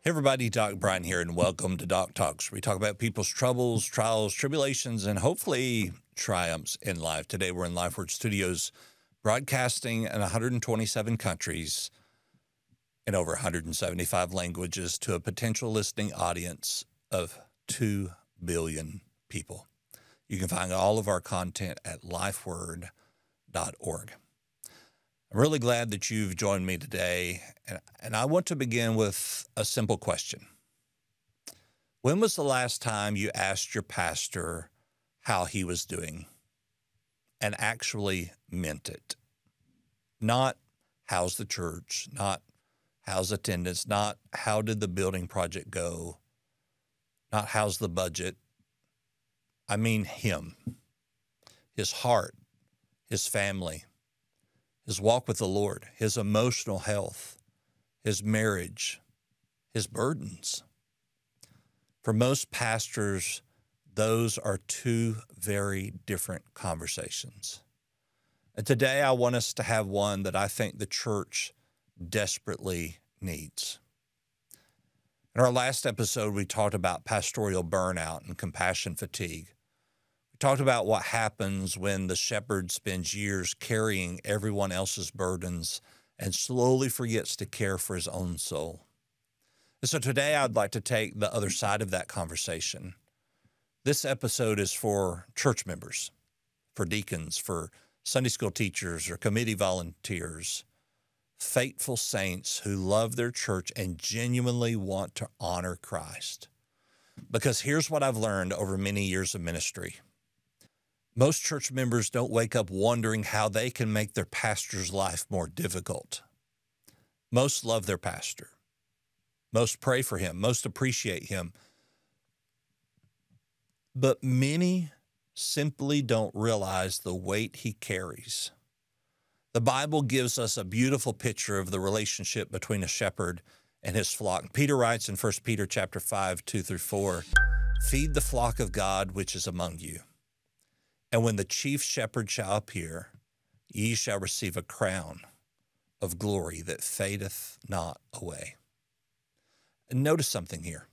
Hey everybody, Doc Brian here, and welcome to Doc Talks, where we talk about people's troubles, trials, tribulations, and hopefully triumphs in life. Today we're in LifeWord Studios, broadcasting in 127 countries in over 175 languages to a potential listening audience of 2 billion people. You can find all of our content at lifeword.org. I'm really glad that you've joined me today, and I want to begin with a simple question. When was the last time you asked your pastor how he was doing and actually meant it? Not how's the church, not how's attendance, not how did the building project go, not how's the budget. I mean him, his heart, his family, his walk with the Lord, his emotional health, his marriage, his burdens. For most pastors, those are two very different conversations. And today I want us to have one that I think the church desperately needs. In our last episode, we talked about pastoral burnout and compassion fatigue. We talked about what happens when the shepherd spends years carrying everyone else's burdens and slowly forgets to care for his own soul. And so today I'd like to take the other side of that conversation. This episode is for church members, for deacons, for Sunday school teachers or committee volunteers, faithful saints who love their church and genuinely want to honor Christ. Because here's what I've learned over many years of ministry. Most church members don't wake up wondering how they can make their pastor's life more difficult. Most love their pastor. Most pray for him. Most appreciate him. But many simply don't realize the weight he carries. The Bible gives us a beautiful picture of the relationship between a shepherd and his flock. Peter writes in 1 Peter chapter 5, 2-4, "Feed the flock of God which is among you. And when the chief shepherd shall appear, ye shall receive a crown of glory that fadeth not away." And notice something here.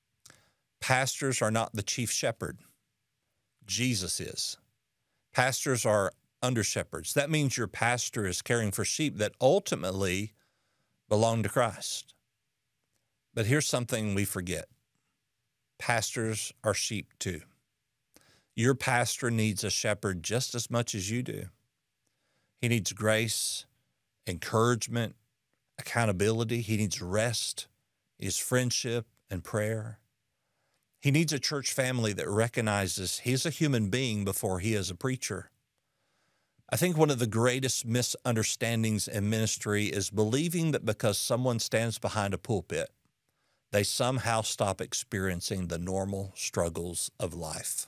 Pastors are not the chief shepherd. Jesus is. Pastors are under shepherds. That means your pastor is caring for sheep that ultimately belong to Christ. But here's something we forget. Pastors are sheep too. Your pastor needs a shepherd just as much as you do. He needs grace, encouragement, accountability. He needs rest. He needs friendship and prayer. He needs a church family that recognizes he's a human being before he is a preacher. I think one of the greatest misunderstandings in ministry is believing that because someone stands behind a pulpit, they somehow stop experiencing the normal struggles of life.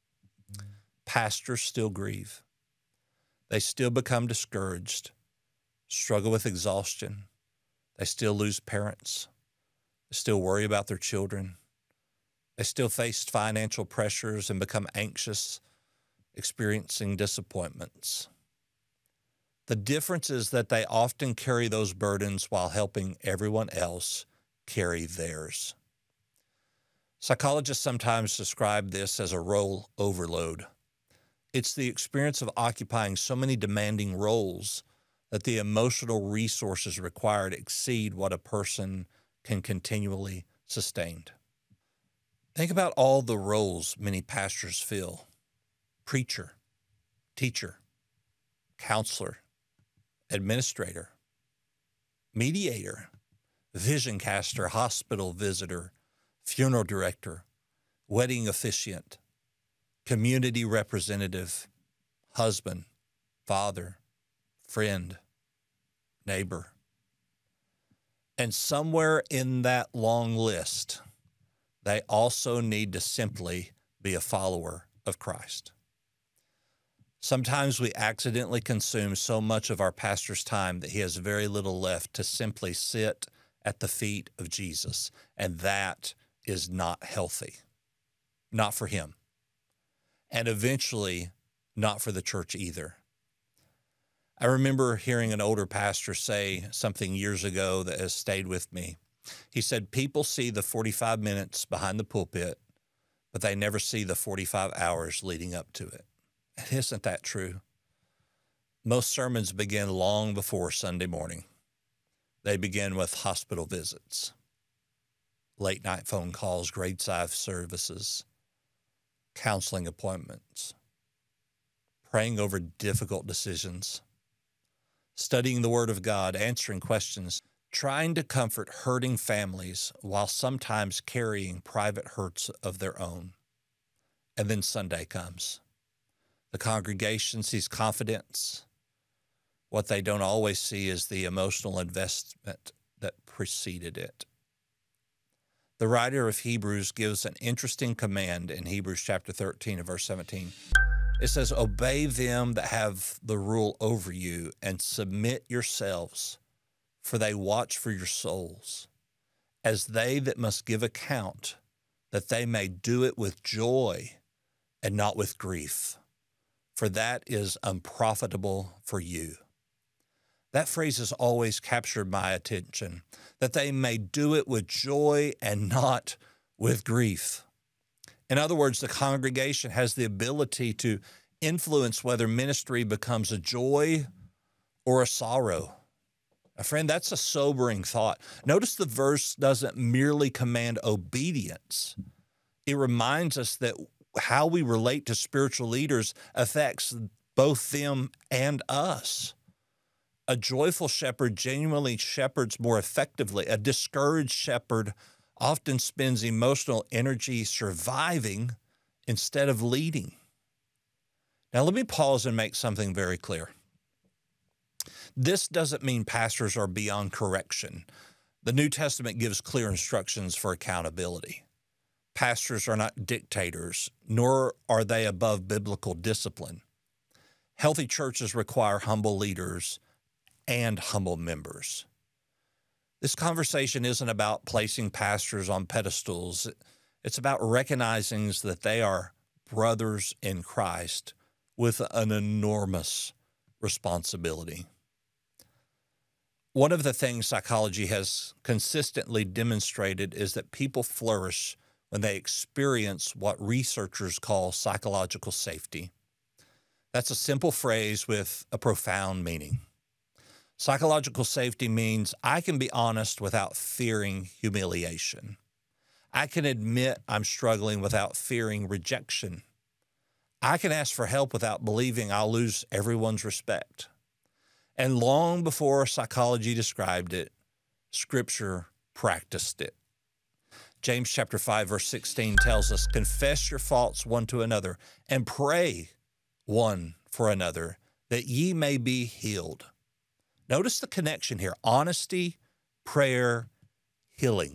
Pastors still grieve. They still become discouraged, struggle with exhaustion. They still lose parents. They still worry about their children. They still face financial pressures and become anxious, experiencing disappointments. The difference is that they often carry those burdens while helping everyone else carry theirs. Psychologists sometimes describe this as a role overload. It's the experience of occupying so many demanding roles that the emotional resources required exceed what a person can continually sustain. Think about all the roles many pastors fill: preacher, teacher, counselor, administrator, mediator, vision caster, hospital visitor, funeral director, wedding officiant, community representative, husband, father, friend, neighbor. And somewhere in that long list, they also need to simply be a follower of Christ. Sometimes we accidentally consume so much of our pastor's time that he has very little left to simply sit at the feet of Jesus, and that is not healthy, not for him, and eventually not for the church either. I remember hearing an older pastor say something years ago that has stayed with me. He said, people see the 45 minutes behind the pulpit, but they never see the 45 hours leading up to it. And isn't that true? Most sermons begin long before Sunday morning. They begin with hospital visits, late night phone calls, grade 5 services, counseling appointments, praying over difficult decisions, studying the Word of God, answering questions, trying to comfort hurting families while sometimes carrying private hurts of their own. And then Sunday comes. The congregation sees confidence. What they don't always see is the emotional investment that preceded it. The writer of Hebrews gives an interesting command in Hebrews chapter 13 and verse 17. It says, obey them that have the rule over you and submit yourselves, for they watch for your souls, as they that must give account, that they may do it with joy and not with grief, for that is unprofitable for you. That phrase has always captured my attention, that they may do it with joy and not with grief. In other words, the congregation has the ability to influence whether ministry becomes a joy or a sorrow. Friend, that's a sobering thought. Notice the verse doesn't merely command obedience. It reminds us that how we relate to spiritual leaders affects both them and us. A joyful shepherd genuinely shepherds more effectively. A discouraged shepherd often spends emotional energy surviving instead of leading. Now, let me pause and make something very clear. This doesn't mean pastors are beyond correction. The New Testament gives clear instructions for accountability. Pastors are not dictators, nor are they above biblical discipline. Healthy churches require humble leaders and humble members. This conversation isn't about placing pastors on pedestals. It's about recognizing that they are brothers in Christ with an enormous responsibility. One of the things psychology has consistently demonstrated is that people flourish when they experience what researchers call psychological safety. That's a simple phrase with a profound meaning. Psychological safety means I can be honest without fearing humiliation. I can admit I'm struggling without fearing rejection. I can ask for help without believing I'll lose everyone's respect. And long before psychology described it, Scripture practiced it. James chapter 5, verse 16 tells us, confess your faults one to another and pray one for another that ye may be healed. Notice the connection here, honesty, prayer, healing.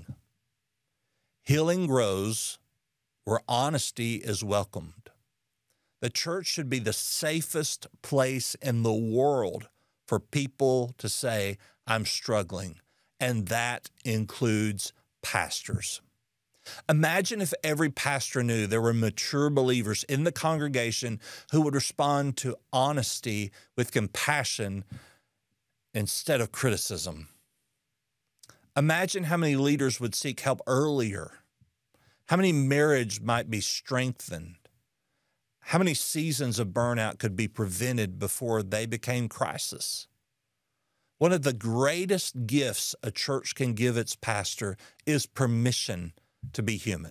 Healing grows where honesty is welcomed. The church should be the safest place in the world for people to say, I'm struggling, and that includes pastors. Imagine if every pastor knew there were mature believers in the congregation who would respond to honesty with compassion instead of criticism. Imagine how many leaders would seek help earlier, how many marriages might be strengthened, how many seasons of burnout could be prevented before they became crisis. One of the greatest gifts a church can give its pastor is permission to be human.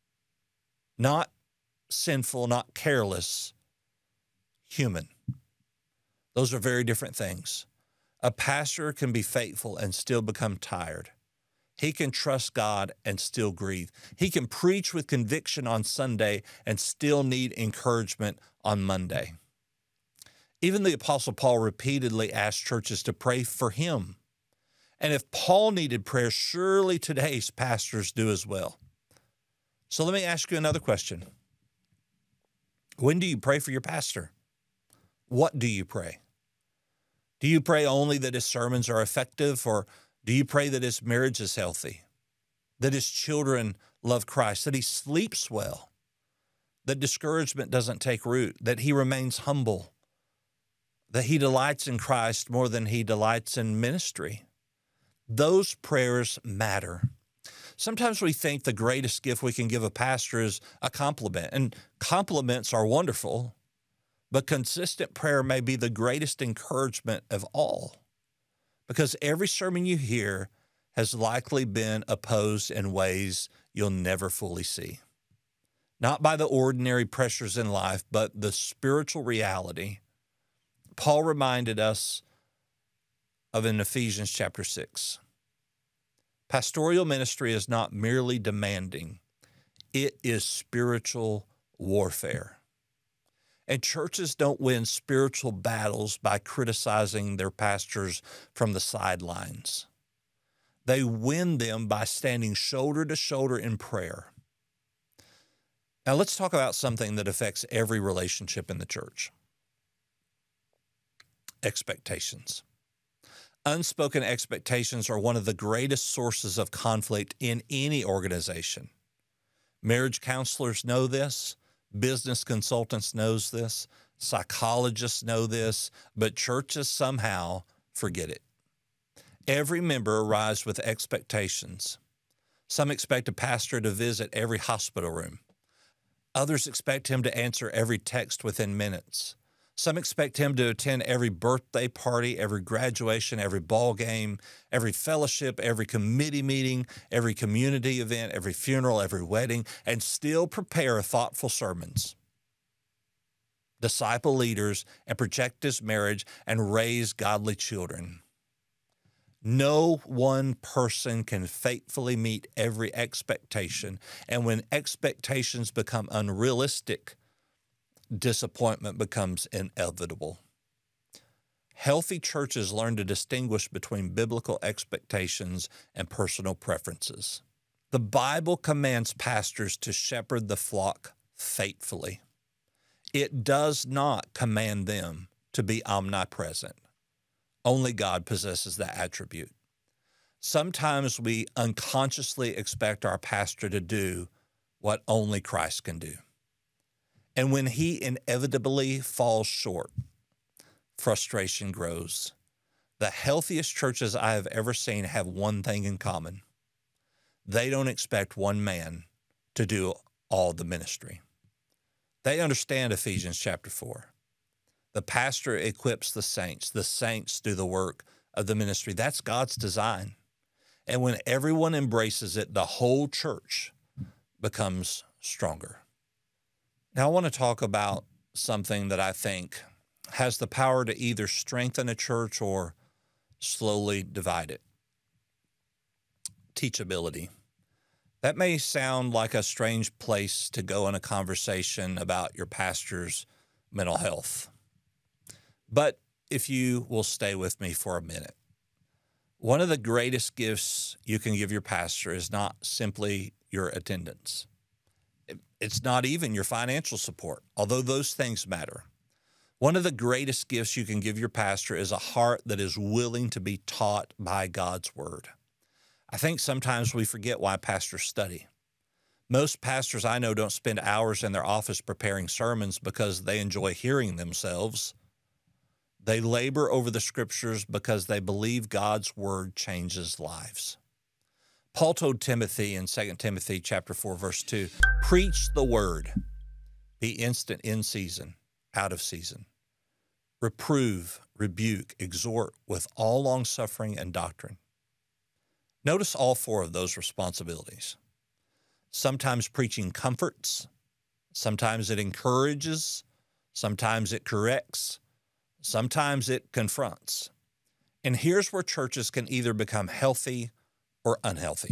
Not sinful, not careless, human. Those are very different things. A pastor can be faithful and still become tired. He can trust God and still grieve. He can preach with conviction on Sunday and still need encouragement on Monday. Even the Apostle Paul repeatedly asked churches to pray for him. And if Paul needed prayer, surely today's pastors do as well. So let me ask you another question. When do you pray for your pastor? What do you pray? Do you pray only that his sermons are effective, or do you pray that his marriage is healthy, that his children love Christ, that he sleeps well, that discouragement doesn't take root, that he remains humble, that he delights in Christ more than he delights in ministry? Those prayers matter. Sometimes we think the greatest gift we can give a pastor is a compliment, and compliments are wonderful, but consistent prayer may be the greatest encouragement of all, because every sermon you hear has likely been opposed in ways you'll never fully see. Not by the ordinary pressures in life, but the spiritual reality Paul reminded us of in Ephesians chapter 6. Pastoral ministry is not merely demanding, it is spiritual warfare. And churches don't win spiritual battles by criticizing their pastors from the sidelines. They win them by standing shoulder to shoulder in prayer. Now let's talk about something that affects every relationship in the church. Expectations. Unspoken expectations are one of the greatest sources of conflict in any organization. Marriage counselors know this. Business consultants know this. Psychologists know this. But churches somehow forget it. Every member arrives with expectations. Some expect a pastor to visit every hospital room. Others expect him to answer every text within minutes. Some expect him to attend every birthday party, every graduation, every ball game, every fellowship, every committee meeting, every community event, every funeral, every wedding, and still prepare thoughtful sermons, disciple leaders, and project his marriage and raise godly children. No one person can faithfully meet every expectation, and when expectations become unrealistic, disappointment becomes inevitable. Healthy churches learn to distinguish between biblical expectations and personal preferences. The Bible commands pastors to shepherd the flock faithfully. It does not command them to be omnipresent. Only God possesses that attribute. Sometimes we unconsciously expect our pastor to do what only Christ can do. And when he inevitably falls short, frustration grows. The healthiest churches I have ever seen have one thing in common. They don't expect one man to do all the ministry. They understand Ephesians chapter 4. The pastor equips the saints do the work of the ministry. That's God's design. And when everyone embraces it, the whole church becomes stronger. Now, I want to talk about something that I think has the power to either strengthen a church or slowly divide it. Teachability. That may sound like a strange place to go in a conversation about your pastor's mental health. But if you will stay with me for a minute, one of the greatest gifts you can give your pastor is not simply your attendance. It's not even your financial support, although those things matter. One of the greatest gifts you can give your pastor is a heart that is willing to be taught by God's word. I think sometimes we forget why pastors study. Most pastors I know don't spend hours in their office preparing sermons because they enjoy hearing themselves. They labor over the scriptures because they believe God's word changes lives. Paul told Timothy in 2 Timothy chapter 4, verse 2, preach the word, be instant in season, out of season. Reprove, rebuke, exhort with all longsuffering and doctrine. Notice all four of those responsibilities. Sometimes preaching comforts, sometimes it encourages, sometimes it corrects, sometimes it confronts. And here's where churches can either become healthy or unhealthy.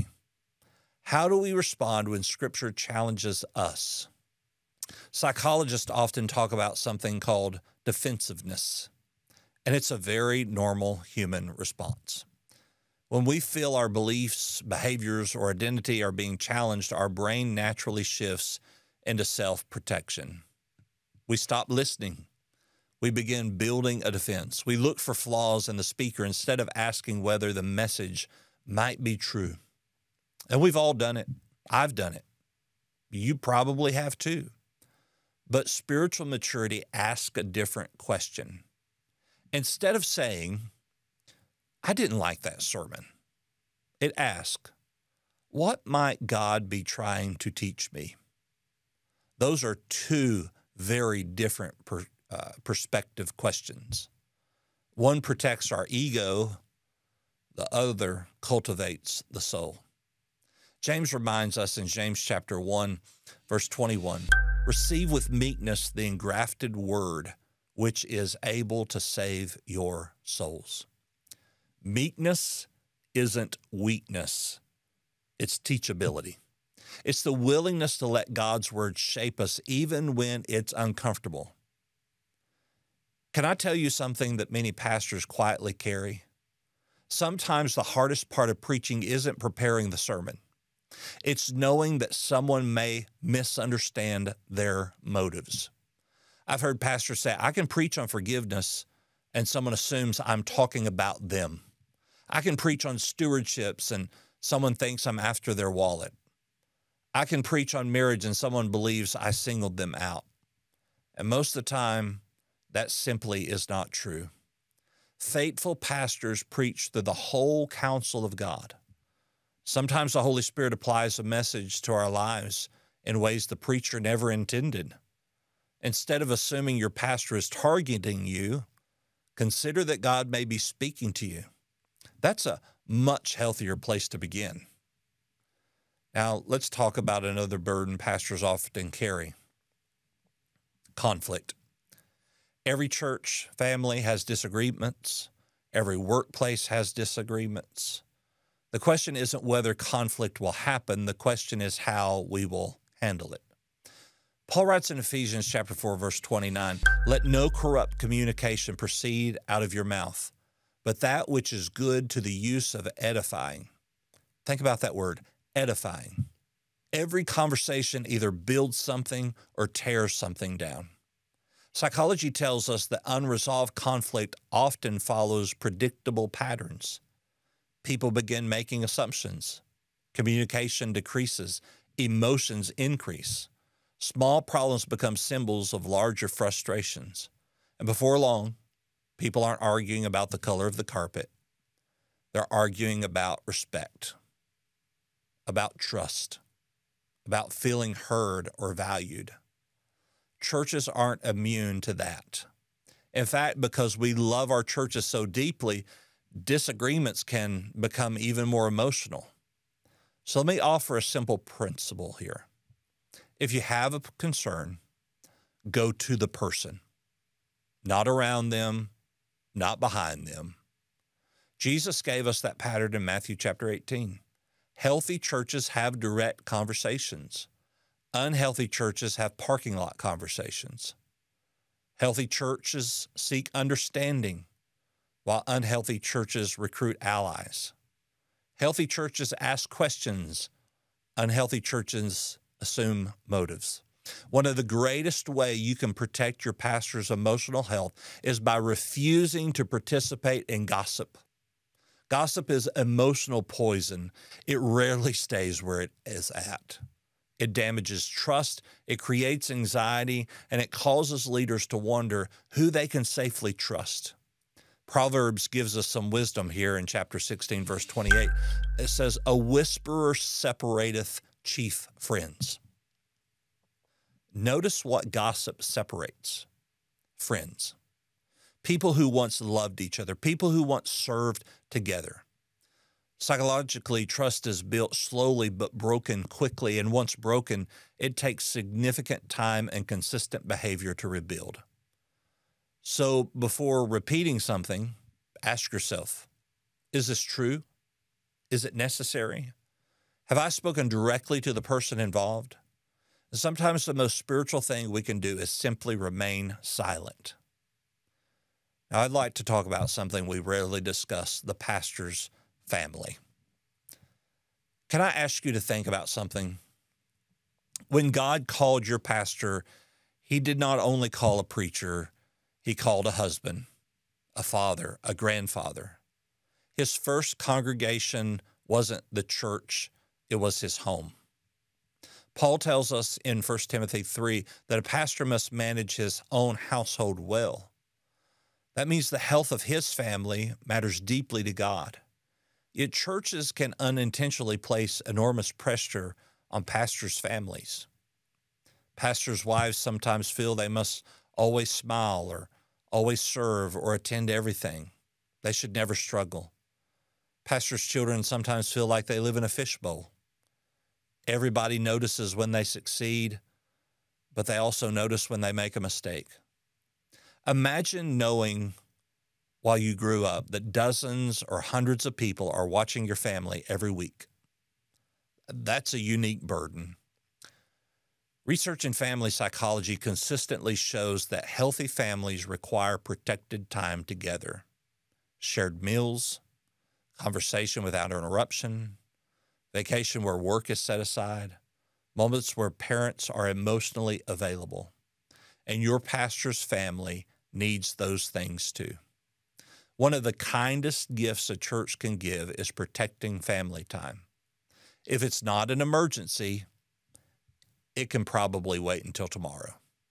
How do we respond when Scripture challenges us? Psychologists often talk about something called defensiveness, and it's a very normal human response. When we feel our beliefs, behaviors, or identity are being challenged, our brain naturally shifts into self-protection. We stop listening. We begin building a defense. We look for flaws in the speaker instead of asking whether the message might be true. And we've all done it. I've done it. You probably have too. But spiritual maturity asks a different question. Instead of saying, I didn't like that sermon, It asks, what might God be trying to teach me? Those are two very different perspective questions. One protects our ego, the other cultivates the soul. James reminds us in James chapter 1, verse 21, receive with meekness the engrafted word, which is able to save your souls. Meekness isn't weakness, it's teachability. It's the willingness to let God's word shape us even when it's uncomfortable. Can I tell you something that many pastors quietly carry? Sometimes the hardest part of preaching isn't preparing the sermon. It's knowing that someone may misunderstand their motives. I've heard pastors say, I can preach on forgiveness, and someone assumes I'm talking about them. I can preach on stewardships, and someone thinks I'm after their wallet. I can preach on marriage, and someone believes I singled them out. And most of the time, that simply is not true. Faithful pastors preach through the whole counsel of God. Sometimes the Holy Spirit applies a message to our lives in ways the preacher never intended. Instead of assuming your pastor is targeting you, consider that God may be speaking to you. That's a much healthier place to begin. Now, let's talk about another burden pastors often carry: conflict. Every church family has disagreements. Every workplace has disagreements. The question isn't whether conflict will happen. The question is how we will handle it. Paul writes in Ephesians chapter 4, verse 29, let no corrupt communication proceed out of your mouth, but that which is good to the use of edifying. Think about that word, edifying. Every conversation either builds something or tears something down. Psychology tells us that unresolved conflict often follows predictable patterns. People begin making assumptions. Communication decreases. Emotions increase. Small problems become symbols of larger frustrations. And before long, people aren't arguing about the color of the carpet. They're arguing about respect, about trust, about feeling heard or valued. Churches aren't immune to that. In fact, because we love our churches so deeply, disagreements can become even more emotional. So let me offer a simple principle here. If you have a concern, go to the person, not around them, not behind them. Jesus gave us that pattern in Matthew chapter 18. Healthy churches have direct conversations. Unhealthy churches have parking lot conversations. Healthy churches seek understanding, while unhealthy churches recruit allies. Healthy churches ask questions. Unhealthy churches assume motives. One of the greatest ways you can protect your pastor's emotional health is by refusing to participate in gossip. Gossip is emotional poison. It rarely stays where it is at. It damages trust, it creates anxiety, and it causes leaders to wonder who they can safely trust. Proverbs gives us some wisdom here in chapter 16, verse 28. It says, a whisperer separateth chief friends. Notice what gossip separates: friends. People who once loved each other, people who once served together. Psychologically, trust is built slowly but broken quickly, and once broken, it takes significant time and consistent behavior to rebuild. So before repeating something, ask yourself, is this true? Is it necessary? Have I spoken directly to the person involved? Sometimes the most spiritual thing we can do is simply remain silent. Now, I'd like to talk about something we rarely discuss: the pastor's family. Can I ask you to think about something? When God called your pastor, he did not only call a preacher, he called a husband, a father, a grandfather. His first congregation wasn't the church, it was his home. Paul tells us in 1 Timothy 3 that a pastor must manage his own household well. That means the health of his family matters deeply to God. Yet churches can unintentionally place enormous pressure on pastors' families. Pastors' wives sometimes feel they must always smile or always serve or attend to everything. They should never struggle. Pastors' children sometimes feel like they live in a fishbowl. Everybody notices when they succeed, but they also notice when they make a mistake. Imagine knowing while you grew up that dozens or hundreds of people are watching your family every week. That's a unique burden. Research in family psychology consistently shows that healthy families require protected time together, shared meals, conversation without interruption, vacation where work is set aside, moments where parents are emotionally available. And your pastor's family needs those things too. One of the kindest gifts a church can give is protecting family time. If it's not an emergency, it can probably wait until tomorrow.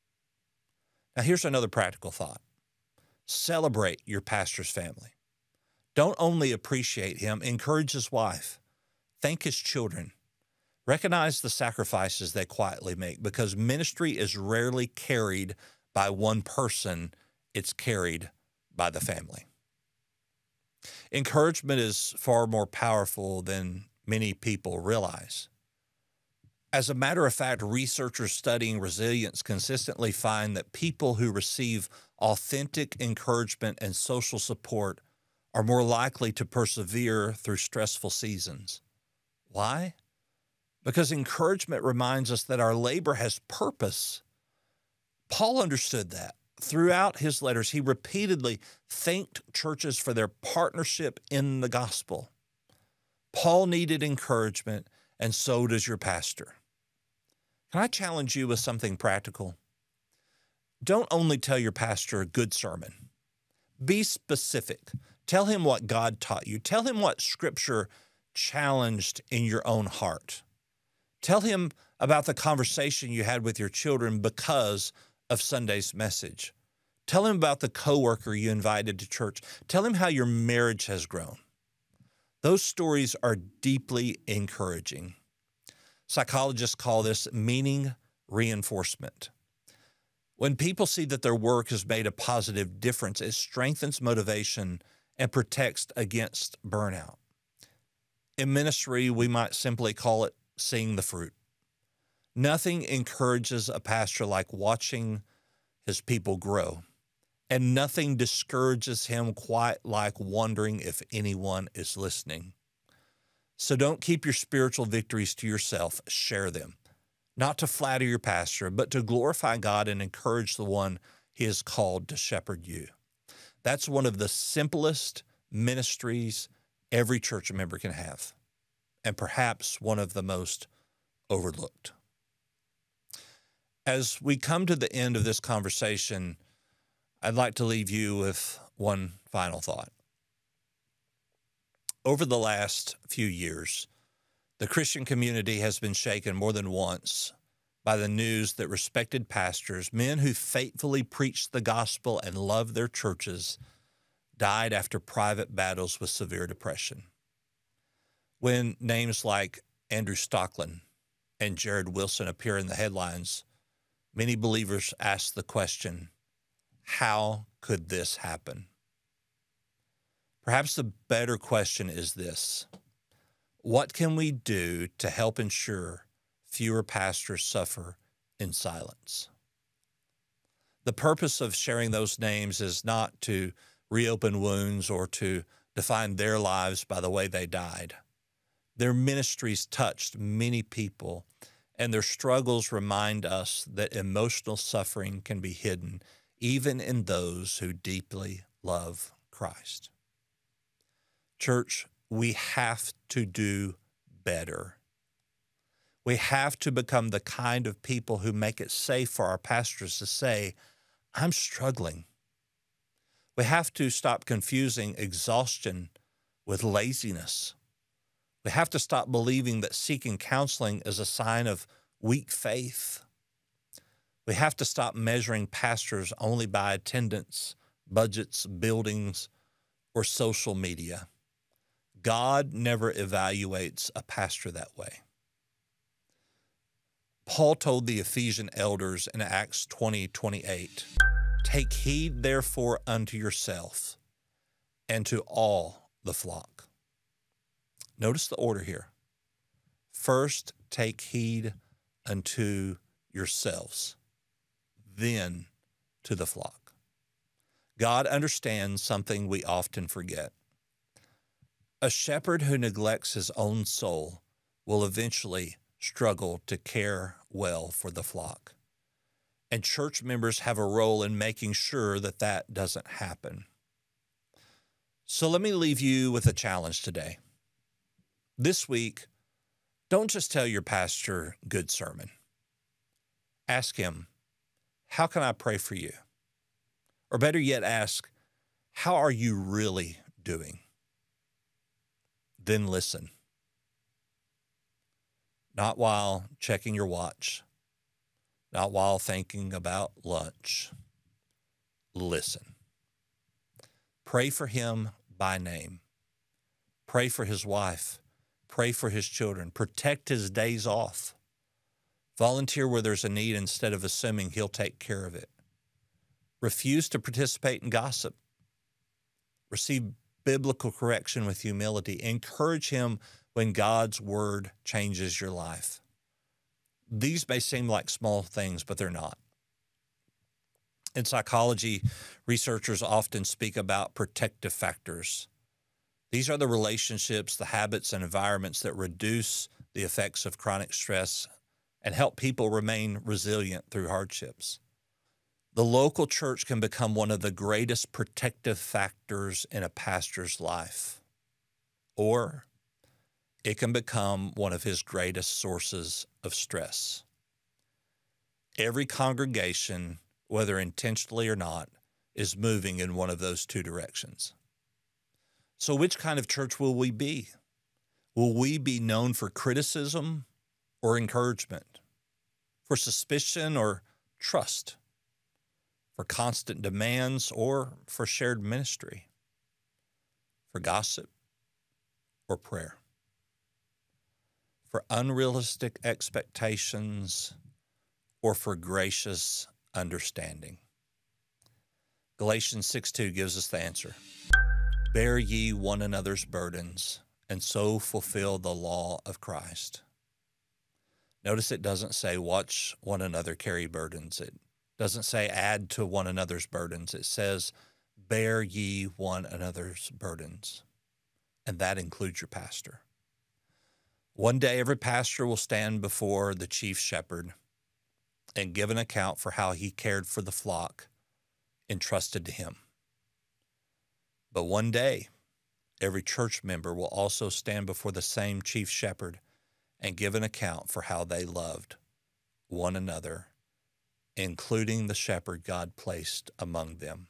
Now, here's another practical thought. Celebrate your pastor's family. Don't only appreciate him, encourage his wife. Thank his children. Recognize the sacrifices they quietly make, because ministry is rarely carried by one person. It's carried by the family. Encouragement is far more powerful than many people realize. As a matter of fact, researchers studying resilience consistently find that people who receive authentic encouragement and social support are more likely to persevere through stressful seasons. Why? Because encouragement reminds us that our labor has purpose. Paul understood that. Throughout his letters, he repeatedly thanked churches for their partnership in the gospel. Paul needed encouragement, and so does your pastor. Can I challenge you with something practical? Don't only tell your pastor a good sermon. Be specific. Tell him what God taught you. Tell him what Scripture challenged in your own heart. Tell him about the conversation you had with your children because of Sunday's message. Tell him about the coworker you invited to church. Tell him how your marriage has grown. Those stories are deeply encouraging. Psychologists call this meaning reinforcement. When people see that their work has made a positive difference, it strengthens motivation and protects against burnout. In ministry, we might simply call it seeing the fruit. Nothing encourages a pastor like watching his people grow, and nothing discourages him quite like wondering if anyone is listening. So don't keep your spiritual victories to yourself. Share them, not to flatter your pastor, but to glorify God and encourage the one he has called to shepherd you. That's one of the simplest ministries every church member can have, and perhaps one of the most overlooked. As we come to the end of this conversation, I'd like to leave you with one final thought. Over the last few years, the Christian community has been shaken more than once by the news that respected pastors, men who faithfully preached the gospel and loved their churches, died after private battles with severe depression. When names like Andrew Stocklin and Jared Wilson appear in the headlines, many believers ask the question, how could this happen? Perhaps the better question is this: what can we do to help ensure fewer pastors suffer in silence? The purpose of sharing those names is not to reopen wounds or to define their lives by the way they died. Their ministries touched many people, and their struggles remind us that emotional suffering can be hidden even in those who deeply love Christ. Church, we have to do better. We have to become the kind of people who make it safe for our pastors to say, I'm struggling. We have to stop confusing exhaustion with laziness. We have to stop believing that seeking counseling is a sign of weak faith. We have to stop measuring pastors only by attendance, budgets, buildings, or social media. God never evaluates a pastor that way. Paul told the Ephesian elders in Acts 20:28, "Take heed therefore unto yourself and to all the flock." Notice the order here. First, take heed unto yourselves, then to the flock. God understands something we often forget. A shepherd who neglects his own soul will eventually struggle to care well for the flock. And church members have a role in making sure that that doesn't happen. So let me leave you with a challenge today. This week, don't just tell your pastor, "Good sermon." Ask him, "How can I pray for you?" Or better yet, ask, "How are you really doing?" Then listen. Not while checking your watch, not while thinking about lunch. Listen. Pray for him by name. Pray for his wife. Pray for his children. Protect his days off. Volunteer where there's a need instead of assuming he'll take care of it. Refuse to participate in gossip. Receive biblical correction with humility. Encourage him when God's word changes your life. These may seem like small things, but they're not. In psychology, researchers often speak about protective factors. These are the relationships, the habits, and environments that reduce the effects of chronic stress and help people remain resilient through hardships. The local church can become one of the greatest protective factors in a pastor's life, or it can become one of his greatest sources of stress. Every congregation, whether intentionally or not, is moving in one of those two directions. So which kind of church will we be? Will we be known for criticism or encouragement? For suspicion or trust? For constant demands or for shared ministry? For gossip or prayer? For unrealistic expectations or for gracious understanding? Galatians 6:2 gives us the answer. Bear ye one another's burdens, and so fulfill the law of Christ. Notice it doesn't say watch one another carry burdens. It doesn't say add to one another's burdens. It says bear ye one another's burdens, and that includes your pastor. One day, every pastor will stand before the chief shepherd and give an account for how he cared for the flock entrusted to him. But one day, every church member will also stand before the same chief shepherd and give an account for how they loved one another, including the shepherd God placed among them.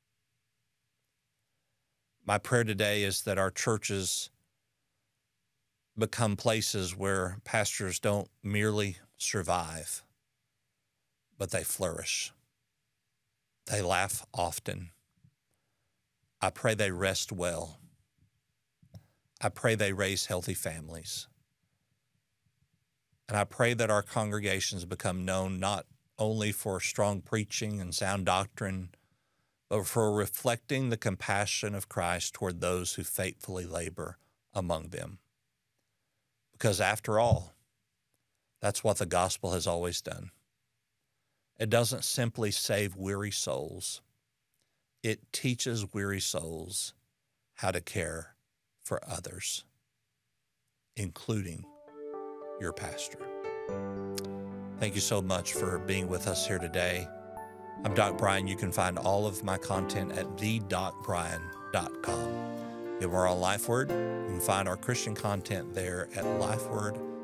My prayer today is that our churches become places where pastors don't merely survive, but they flourish. They laugh often. I pray they rest well. I pray they raise healthy families. And I pray that our congregations become known not only for strong preaching and sound doctrine, but for reflecting the compassion of Christ toward those who faithfully labor among them. Because after all, that's what the gospel has always done. It doesn't simply save weary souls. It teaches weary souls how to care for others, including your pastor. Thank you so much for being with us here today. I'm Doc Brian. You can find all of my content at thedocbrian.com. If we're on LifeWord, you can find our Christian content there at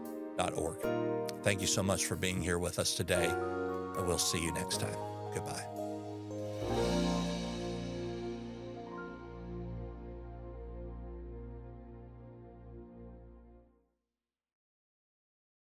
lifeword.org. Thank you so much for being here with us today, and we'll see you next time. Goodbye.